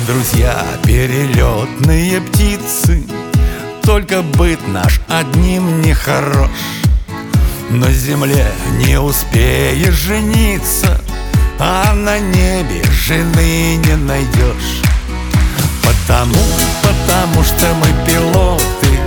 друзья, перелетные птицы, только быт наш одним не хорош. На земле не успеешь жениться, а на небе жены не найдешь. Потому что мы пилоты,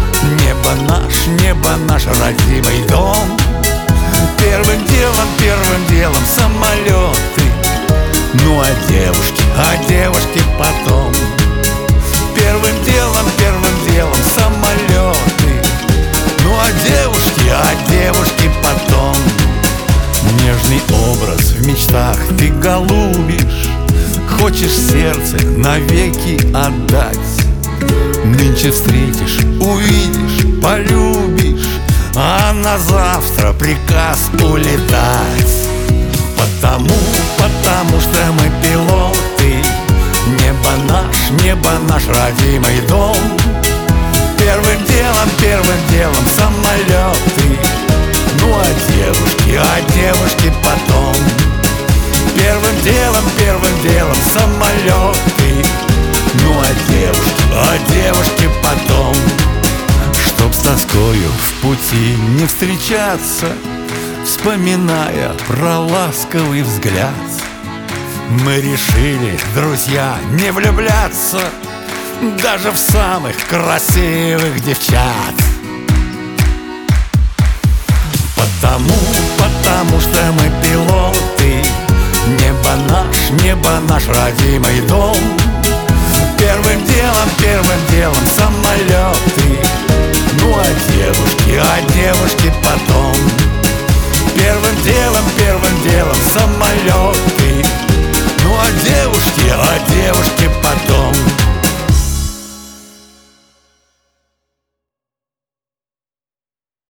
небо наш родимый дом. Первым делом самолеты, ну а девушки потом. Первым делом самолеты, ну а девушки потом. Нежный образ в мечтах ты голубишь, хочешь сердце навеки отдать. Нынче встретишь, увидишь, полюбишь, а на завтра приказ улетать. Потому что мы пилоты, небо наш родимый дом. Первым делом самолеты, ну а девушки потом. Первым делом самолеты, ну а девушки потом. Чтоб с тоскою в пути не встречаться, вспоминая про ласковый взгляд, мы решили, друзья, не влюбляться даже в самых красивых девчат. Потому что мы пилоты, небо наш родимый дом. Первым делом самолет,